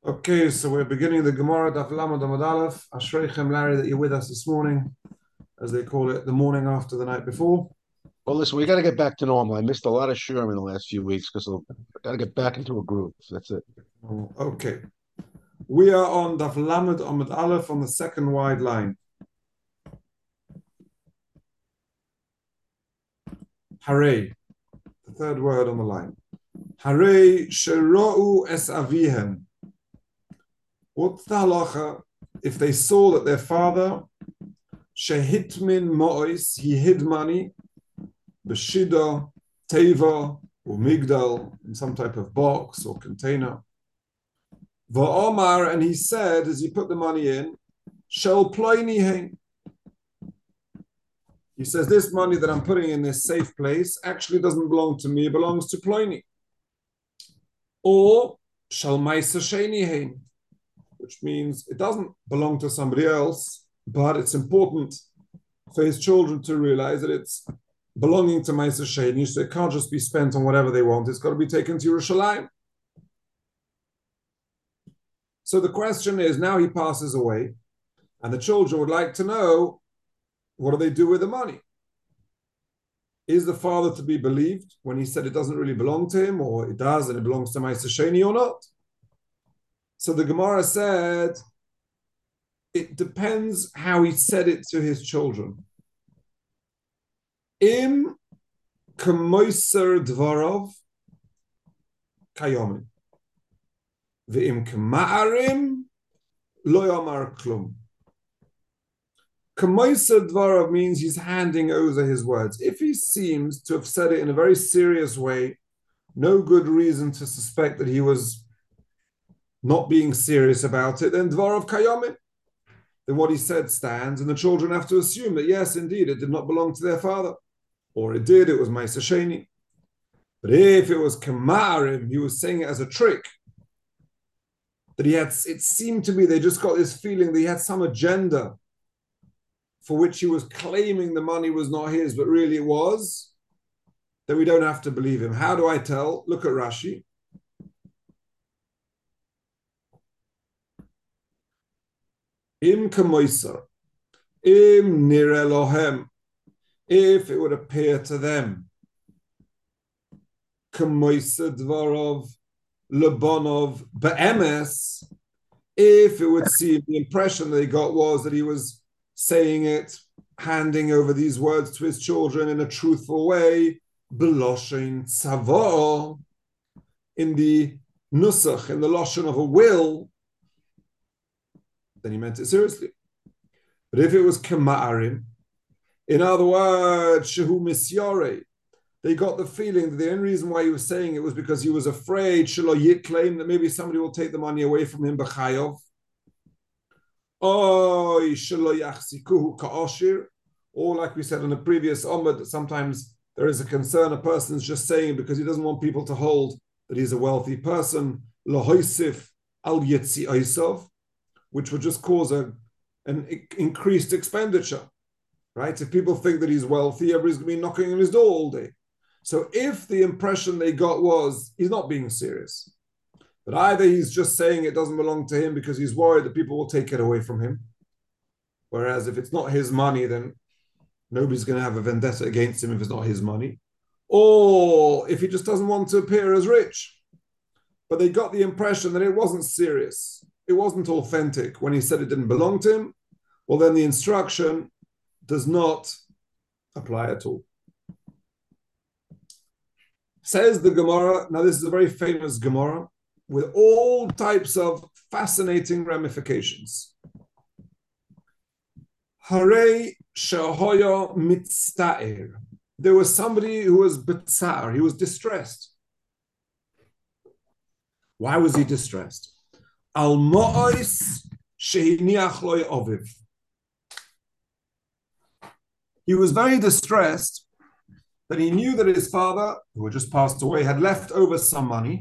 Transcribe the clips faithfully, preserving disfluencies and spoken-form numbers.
Okay, so we're beginning the Gemara Daf Lamed Amud Aleph. Ashreichem, Larry, that you're with us this morning, as they call it, the morning after the night before. Well, listen, we got to get back to normal. I missed a lot of Sherm in the last few weeks because I got to get back into a groove. That's it. Oh, okay, we are on Daf Lamed Amud Aleph on the second wide line. Hare, the third word on the line. Hare shera'u es avihem. What's the halacha if they saw that their father shehitmin mo'is, he hid money, b'shida, teva, or migdal, in some type of box or container. Va'omar, and he said, as he put the money in, shel ploini hein. He says, this money that I'm putting in this safe place actually doesn't belong to me, it belongs to ploini. Or shel maisa sheni hein, which means it doesn't belong to somebody else, but it's important for his children to realize that it's belonging to Maisa Sheni, so it can't just be spent on whatever they want. It's got to be taken to Yerushalayim. So the question is, now he passes away, and the children would like to know, what do they do with the money? Is the father to be believed when he said it doesn't really belong to him, or it does and it belongs to Maisa Sheni or not? So the Gemara said, it depends how he said it to his children. Im kemoiser dvarov kayomin, ve'im kema'arim lo yomar klum. Kemoiser dvarov means he's handing over his words. If he seems to have said it in a very serious way, no good reason to suspect that he was not being serious about it, then dvarov kayomin, then what he said stands, and the children have to assume that yes, indeed, it did not belong to their father. Or it did, it was Maisa Sheni. But if it was Kamarim, he was saying it as a trick, that he had, it seemed to be, they just got this feeling that he had some agenda for which he was claiming the money was not his, but really it was, then we don't have to believe him. How do I tell? Look at Rashi. Im kamoiser, im nire lohem, if it would appear to them, kamoiser dvarov lebonov be'emes, if it would seem the impression they got was that he was saying it, handing over these words to his children in a truthful way, beloshin tzavo, in the nusach, in the loshon of a will, then he meant it seriously. But if it was kema'arim, in other words, shehu misyore, they got the feeling that the only reason why he was saying it was because he was afraid shelo yitklaim, that maybe somebody will take the money away from him b'chayov. Or shelo yachzikuhu ka'oshir, or like we said in the previous Omid, sometimes there is a concern a person is just saying because he doesn't want people to hold that he's a wealthy person, lohoisif al yitzi oisov, which would just cause a, an increased expenditure, right? If people think that he's wealthy, everybody's going to be knocking on his door all day. So if the impression they got was he's not being serious, but either he's just saying it doesn't belong to him because he's worried that people will take it away from him, whereas if it's not his money, then nobody's going to have a vendetta against him if it's not his money, or if he just doesn't want to appear as rich. But they got the impression that it wasn't serious, it wasn't authentic when he said it didn't belong to him, well, then the instruction does not apply at all. Says the Gemara, now this is a very famous Gemara with all types of fascinating ramifications. Hare shehoya mitzta'er. There was somebody who was betzar, he was distressed. Why was he distressed? Al mo'os shehiniach lo oviv. He was very distressed that he knew that his father, who had just passed away, had left over some money.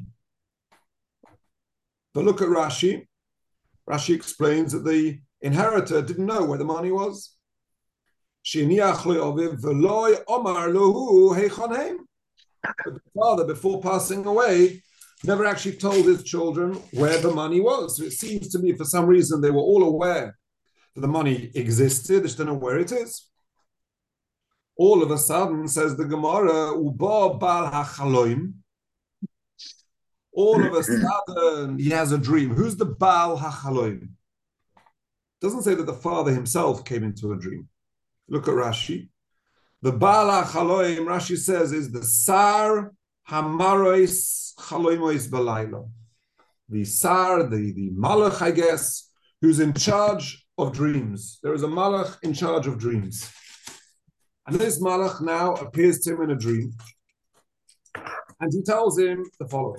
But look at Rashi. Rashi explains that the inheritor didn't know where the money was. Shehiniach lo oviv v'lo omar lohu heichon heim. But the father, before passing away, never actually told his children where the money was. So it seems to me, for some reason, they were all aware that the money existed. They just don't know where it is. All of a sudden, says the Gemara, Uba Bal HaChaloim. All of a sudden, he has a dream. Who's the Baal HaChaloim? Doesn't say that the father himself came into a dream. Look at Rashi. The Baal HaChaloim, Rashi says, is the Sar Hamarois Chaloimois Balayla. The Sar, the, the Malach, I guess, who's in charge of dreams. There is a Malach in charge of dreams. And this Malach now appears to him in a dream. And he tells him the following.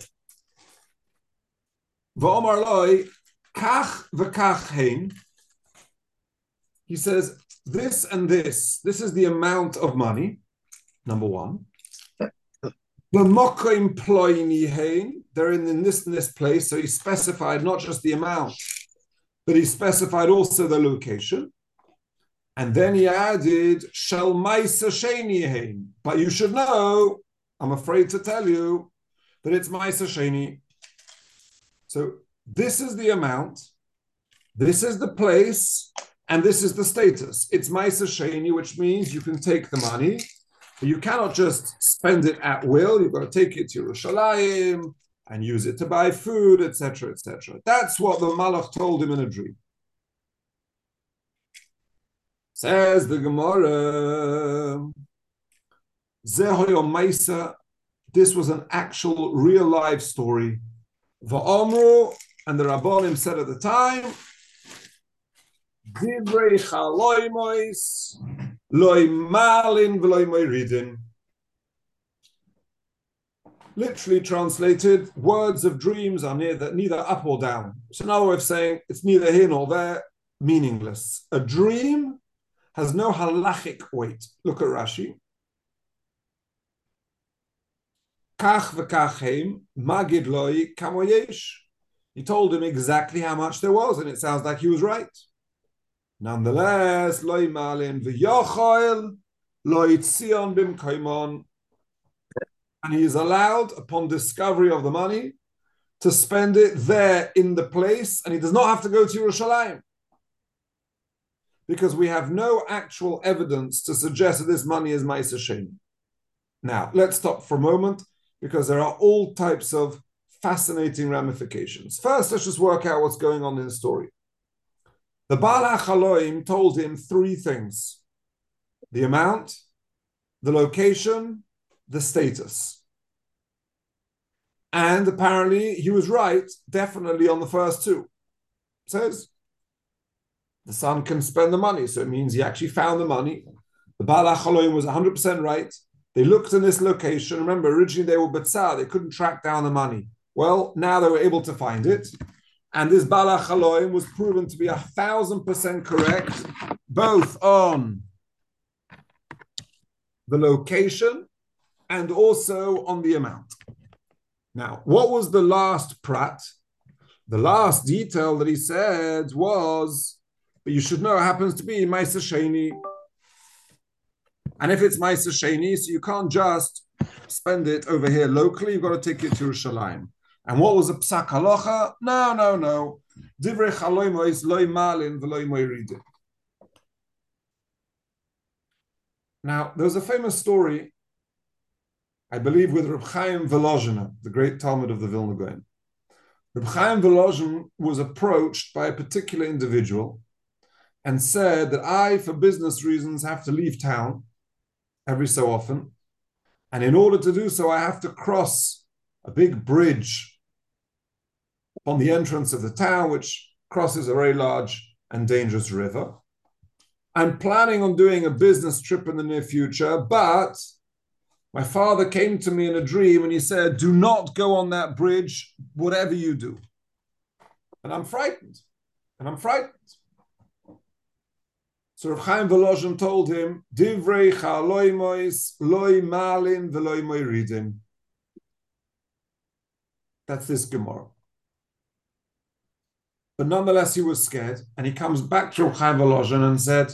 V'omar loi, kach v'kach hein. He says, this and this, this is the amount of money, number one. B'mokoim ploini hein, they're in, in this and this place, so he specified not just the amount, but he specified also the location. And then he added, shel maisa sheni hein. But you should know, I'm afraid to tell you, that it's maisa sheni. So this is the amount, this is the place, and this is the status. It's Maisa Sheni, which means you can take the money, but you cannot just spend it at will. You've got to take it to Yerushalayim and use it to buy food, et cetera, et cetera. That's what the Malach told him in a dream. Says the Gemara, Zehoyo Maisa, this was an actual real life story. Va'omru, and the Rabbanim said at the time, Divrei chaloimois, loy malin v'loy moiridin. Literally translated, words of dreams are neither, neither up or down. So another way of saying, it's neither here nor there, meaningless. A dream has no halachic weight. Look at Rashi. Kach v'kach heim, magid loy kamoyesh. He told him exactly how much there was, and it sounds like he was right. Nonetheless, loy malin v'yochoil, loy tzion b'mkoimon. And he is allowed, upon discovery of the money, to spend it there in the place, and he does not have to go to Yerushalayim. Because we have no actual evidence to suggest that this money is Maisa Sheni. Now, let's stop for a moment, because there are all types of fascinating ramifications. First, let's just work out what's going on in the story. The Baal HaChaloim told him three things: the amount, the location, the status. And apparently he was right, definitely on the first two. It says, the son can spend the money, so it means he actually found the money. The Baal HaChaloim was one hundred percent right. They looked in this location. Remember, originally they were Batzah, they couldn't track down the money. Well, now they were able to find it. And this Baal HaChaloim was proven to be a thousand percent correct, both on the location and also on the amount. Now, what was the last prat? The last detail that he said was, but you should know it happens to be Maisa Sheni. And if it's Maisa Sheni, so you can't just spend it over here locally, you've got to take it to Yerushalayim. And what was a psak halacha? No, no, no. Divrei chaloimois loy malin v'loy moiridin. Now, there's a famous story, I believe, with Reb Chaim Volozhin, the great Talmud of the Vilna Gaon. Reb Chaim Volozhin was approached by a particular individual and said that I, for business reasons, have to leave town every so often. And in order to do so, I have to cross a big bridge on the entrance of the town, which crosses a very large and dangerous river. I'm planning on doing a business trip in the near future, but my father came to me in a dream and he said, do not go on that bridge, whatever you do. And I'm frightened. And I'm frightened. So Reb Chaim Volozhin told him, Divrei chaloimois loy malin v'loy moiridin. That's this Gemara. But nonetheless, he was scared, and he comes back to Reb Chaim Volozhin and said,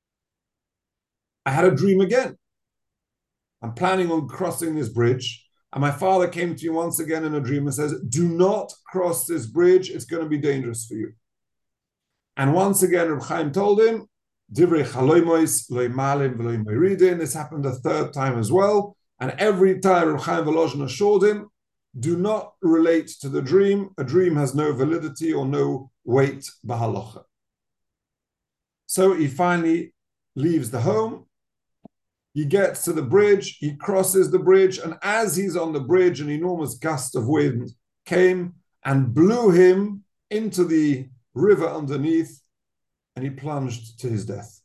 I had a dream again. I'm planning on crossing this bridge. And my father came to me once again in a dream and says, do not cross this bridge. It's going to be dangerous for you. And once again, Reb Chaim told him, Divrei chaloimois loy malim v'loy moiridin. This happened a third time as well. And every time Reb Chaim Volozhin assured him, do not relate to the dream. A dream has no validity or no weight b'halacha. So he finally leaves the home. He gets to the bridge. He crosses the bridge. And as he's on the bridge, an enormous gust of wind came and blew him into the river underneath, and he plunged to his death.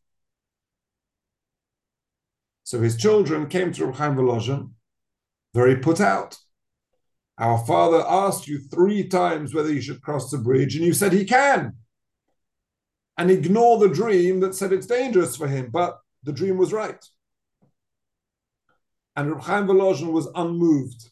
So his children came to Reb Chaim Volozhin, very put out. Our father asked you three times whether you should cross the bridge, and you said he can. And ignore the dream that said it's dangerous for him, but the dream was right. And Reb Chaim Volozhin was unmoved.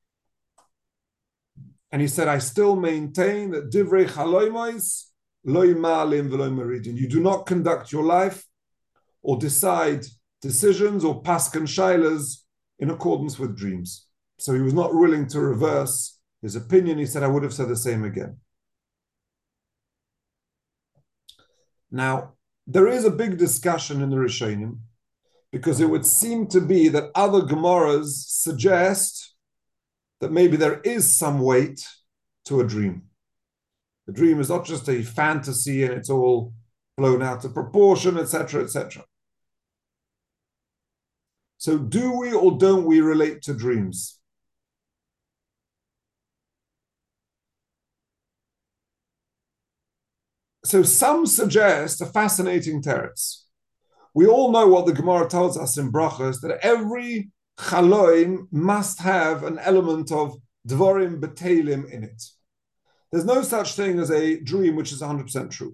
And he said, I still maintain that divrei chaloimois loy ma'alim v'loy moridin. You do not conduct your life or decide decisions or paskan shailas in accordance with dreams. So he was not willing to reverse his opinion. He said, I would have said the same again. Now, there is a big discussion in the Rishonim, because it would seem to be that other Gemaras suggest that maybe there is some weight to a dream. The dream is not just a fantasy and it's all blown out of proportion, et cetera, et cetera. So do we or don't we relate to dreams? So some suggest a fascinating teretz. We all know what the Gemara tells us in Brachos, that every chaloim must have an element of dvarim betelim in it. There's no such thing as a dream which is one hundred percent true.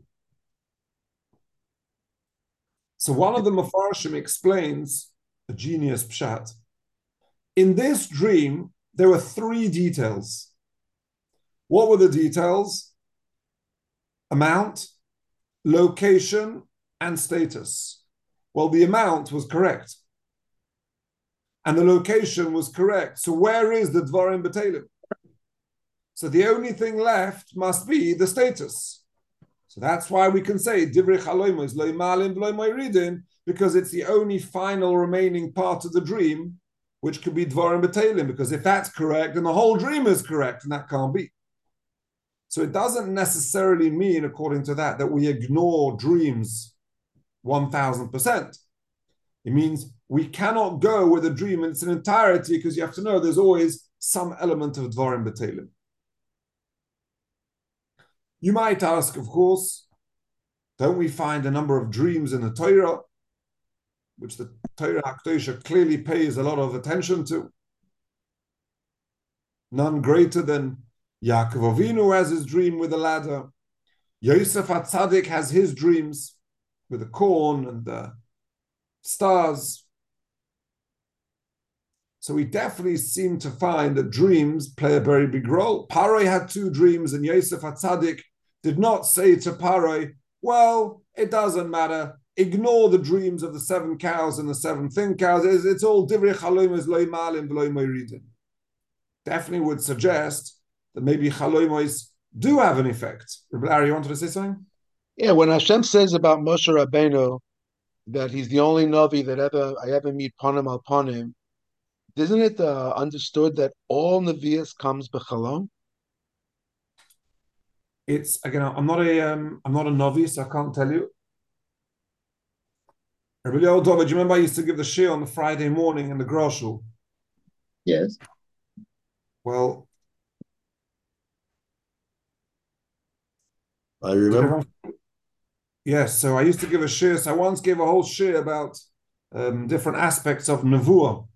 So one of the Mefarshim explains a genius pshat. In this dream, there were three details. What were the details? Amount, location, and status. Well, the amount was correct. And the location was correct. So where is the Dvarim B'Telim? So the only thing left must be the status. So that's why we can say Divrei Chaloimos Lo Malim Lo Moiridin, because it's the only final remaining part of the dream which could be Dvarim B'Telim, because if that's correct, then the whole dream is correct, and that can't be. So it doesn't necessarily mean, according to that, that we ignore dreams one thousand percent. It means we cannot go with a dream in its entirety, because you have to know there's always some element of Dvarim B'Telim. You might ask, of course, don't we find a number of dreams in the Torah, which the Torah HaKadosh clearly pays a lot of attention to? None greater than Yaakov Avinu has his dream with the ladder. Yosef HaTzadik has his dreams with the corn and the stars. So we definitely seem to find that dreams play a very big role. Paroi had two dreams, and Yosef HaTzadik did not say to Paroi, well, it doesn't matter. Ignore the dreams of the seven cows and the seven thin cows. It's, it's all divrei chaloimos lo malim v'lo moiridin. Definitely would suggest that maybe chaloimos do have an effect. Rabbi Larry, you wanted to say something? Yeah, when Hashem says about Moshe Rabbeinu that he's the only Navi that ever I ever meet panim al panim, isn't it uh, understood that all Nevi'us comes b'chalom? It's again, I'm not a um, I'm not a novice, so I can't tell you. Rabbi Yoel Dova, do you remember I used to give the shir on the Friday morning in the Groshul? Yes. Well, I remember. Yes, so I used to give a shir. So I once gave a whole shir about um, different aspects of Nevuah.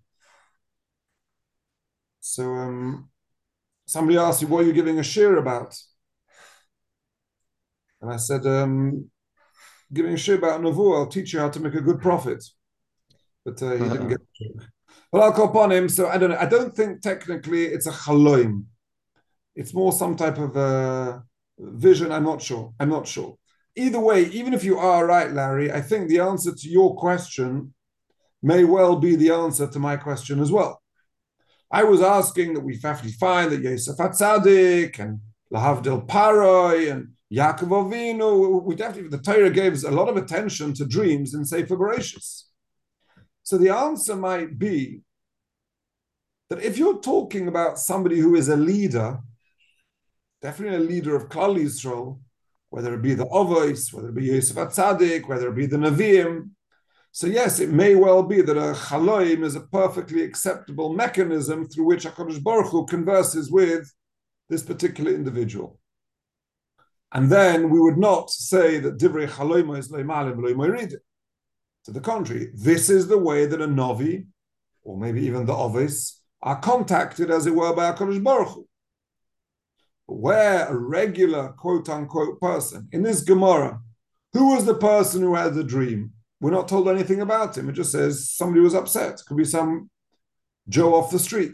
So um, somebody asked me, what are you giving a shir about? And I said, um, giving a shir about Nevuah, I'll teach you how to make a good prophet. But uh, he uh-huh. didn't get the joke. But I'll call upon him. So I don't know. I don't think technically it's a chaloim. It's more some type of uh, vision. I'm not sure. I'm not sure. Either way, even if you are right, Larry, I think the answer to your question may well be the answer to my question as well. I was asking that we fairly find that Yosef Atzadik and Lahavdil Paroi and Yaakov Avinu, we definitely, the Torah gives a lot of attention to dreams in Sefer Bereshis. So the answer might be that if you're talking about somebody who is a leader, definitely a leader of Klal Yisrael, whether it be the Avos, whether it be Yosef Atzadik, whether it be the Nevi'im, so yes, it may well be that a chaloim is a perfectly acceptable mechanism through which HaKadosh Baruch Hu converses with this particular individual. And then we would not say that divrei chaloim is loimalim loimoiridim. To the contrary, this is the way that a novi, or maybe even the ovis, are contacted, as it were, by HaKadosh Baruch Hu. Where a regular quote-unquote person, in this Gemara, who was the person who had the dream? We're not told anything about him. It just says somebody was upset. It could be some Joe off the street.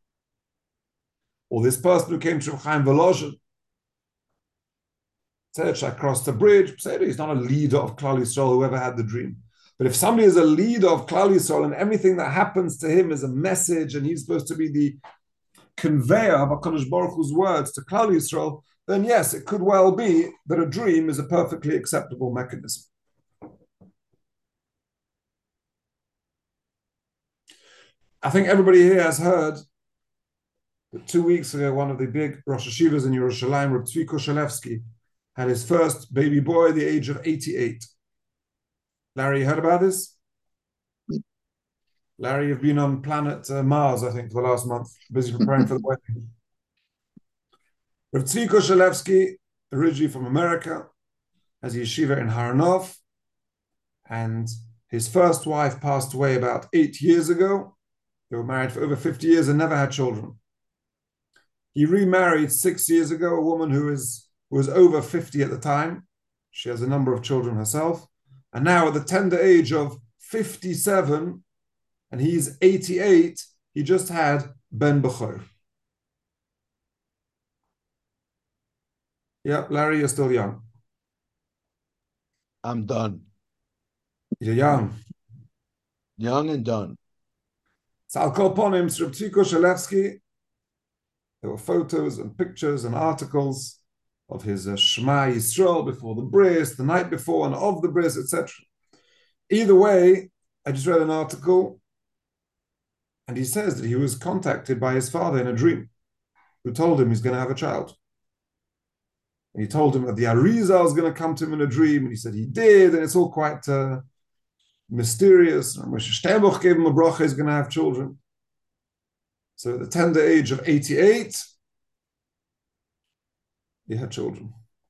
Or this person who came to Chaim Volozhin. Said, I crossed the bridge. Said he's not a leader of Klal Yisrael, whoever had the dream. But if somebody is a leader of Klal Yisrael and everything that happens to him is a message and he's supposed to be the conveyor of HaKadosh Baruch Hu's words to Klal Yisrael, then yes, it could well be that a dream is a perfectly acceptable mechanism. I think everybody here has heard that two weeks ago, one of the big Rosh Hashivas in Yerushalayim, Reb Tzvi Koshalevsky, had his first baby boy at the age of eighty-eight. Larry, you heard about this? Larry, you've been on planet uh, Mars, I think, for the last month, busy preparing for the wedding. Reb Tzvi Koshalevsky, originally from America, has a yeshiva in Haranov, and his first wife passed away about eight years ago. They were married for over fifty years and never had children. He remarried six years ago, a woman who is who was over fifty at the time. She has a number of children herself. And now at the tender age of fifty-seven, and he's eighty-eight, he just had Ben Bechor. Yeah, Larry, you're still young. I'm done. You're young. Young and done. So I'll call upon him, Reb Tzvi Koshalevsky. There were photos and pictures and articles of his uh, Shema Yisrael before the bris, the night before and of the bris, et cetera. Either way, I just read an article, and he says that he was contacted by his father in a dream, who told him he's going to have a child. And he told him that the Arizal was going to come to him in a dream, and he said he did, and it's all quite uh, mysterious. And Moshe Steinbuch gave him a bracha, he's going to have children. So at the tender age of eighty-eight, he had children.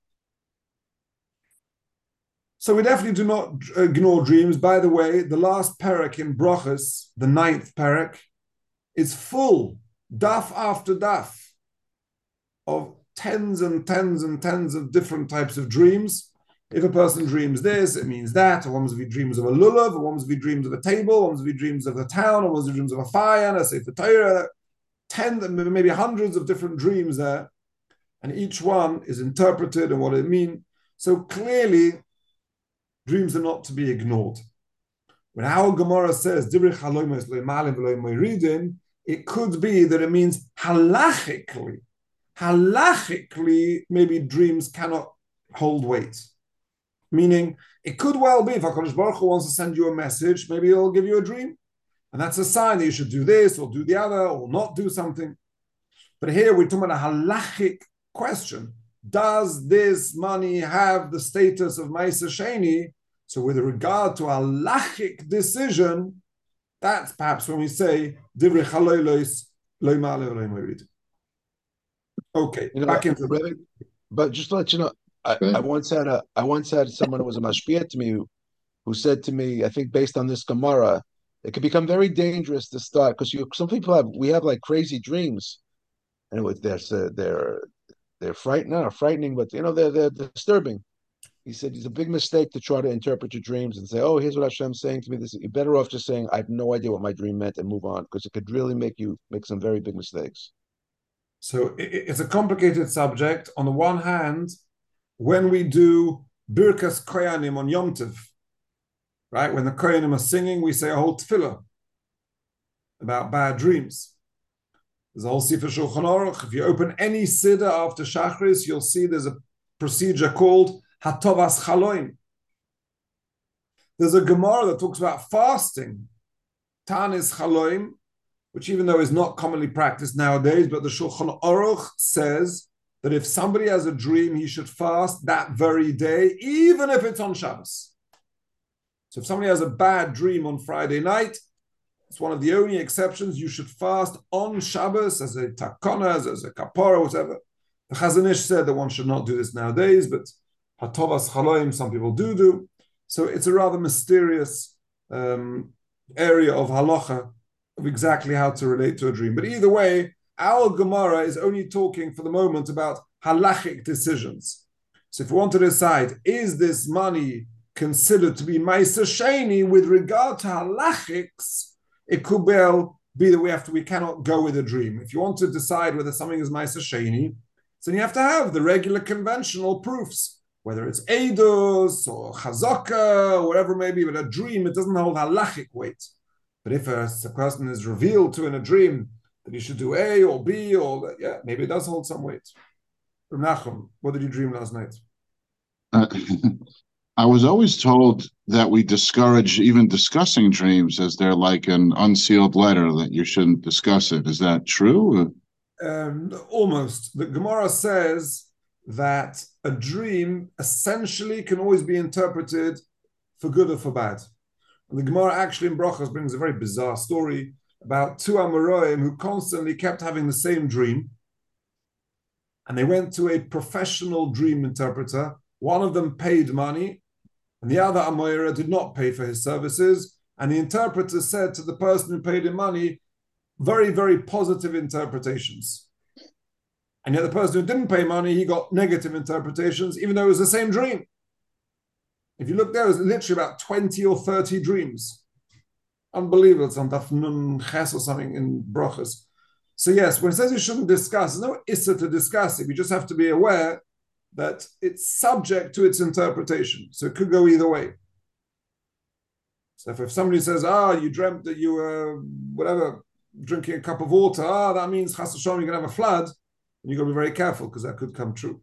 So we definitely do not ignore dreams. By the way, the last parak in Brachas, the ninth parak, is full, daf after daf, of tens and tens and tens of different types of dreams. If a person dreams this, it means that. Or one must be dreams of a lulav, or one must be dreams of a table, or one must be dreams of a town, or one must be dreams of a fire, and a sefer Torah. Ten, maybe hundreds of different dreams there, and each one is interpreted and what it means. So clearly, dreams are not to be ignored. When our Gemara says it could be that it means halachically. Halachically, maybe dreams cannot hold weight. Meaning, it could well be if HaKadosh Baruch Hu wants to send you a message, maybe he'll give you a dream. And that's a sign that you should do this or do the other or not do something. But here we're talking about a halachic question. Does this money have the status of Ma'aser Sheni? So with regard to a halachic decision, that's perhaps when we say, Divrei Chalolos Lo Ma'ale Lo Morid. Okay, You know, back into Rebbe, but just to let you know, I, I once had a I once had someone who was a mashpia to me who, who said to me, I think based on this Gemara, it could become very dangerous to start because you some people have we have like crazy dreams, and it, they're they're they're frightening, not frightening, but you know they're they're disturbing. He said it's a big mistake to try to interpret your dreams and say, oh, here's what Hashem's saying to me. This you're better off just saying I have no idea what my dream meant and move on because it could really make you make some very big mistakes. So it's a complicated subject. On the one hand, when we do Birkas Koyanim on Yom Tov, right? When the Koyanim are singing, we say a whole tefillah about bad dreams. There's a whole Sefer Shulchan Aruch. If you open any Siddur after Shachris, you'll see there's a procedure called Hatovas Chaloim. There's a Gemara that talks about fasting, Tanis Chaloim, which even though is not commonly practiced nowadays, but the Shulchan Aruch says that if somebody has a dream, he should fast that very day, even if it's on Shabbos. So if somebody has a bad dream on Friday night, it's one of the only exceptions. You should fast on Shabbos as a takana, as, as a kapara, whatever. The Chazon Ish said that one should not do this nowadays, but hatovas chaloim, some people do do. So it's a rather mysterious um, area of halacha of exactly how to relate to a dream. But either way, our Gemara is only talking for the moment about halachic decisions. So if we want to decide, is this money considered to be Ma'aser Sheni with regard to halachics, it could well be that we have to, we cannot go with a dream. If you want to decide whether something is Ma'aser Sheni, then you have to have the regular conventional proofs, whether it's Eidos or Chazaka or whatever it may be, but a dream, it doesn't hold halachic weight. But if a, a person is revealed to in a dream that he should do A or B, or yeah, maybe it does hold some weight. Reb Nachum, what did you dream last night? Uh, I was always told that we discourage even discussing dreams, as they're like an unsealed letter, that you shouldn't discuss it. Is that true? Um, almost. The Gemara says that a dream essentially can always be interpreted for good or for bad. And the Gemara actually in Brachos brings a very bizarre story about two Amoraim who constantly kept having the same dream. And they went to a professional dream interpreter. One of them paid money, and the other Amora did not pay for his services. And the interpreter said to the person who paid him money, very, very positive interpretations. And yet the person who didn't pay money, he got negative interpretations, even though it was the same dream. If you look there, it was literally about twenty or thirty dreams. Unbelievable. It's on Daf Nun Ches or something in Brachos. So yes, when it says you shouldn't discuss, there's no issa to discuss it. You just have to be aware that it's subject to its interpretation. So it could go either way. So if, if somebody says, ah, you dreamt that you were, whatever, drinking a cup of water, ah, that means chas v'shalom, you're going to have a flood, and you've got to be very careful because that could come true.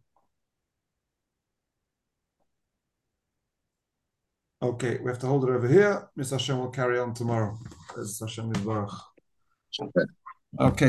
Okay, we have to hold it over here. Mister Hashem will carry on tomorrow. As Hashem is barach. Okay.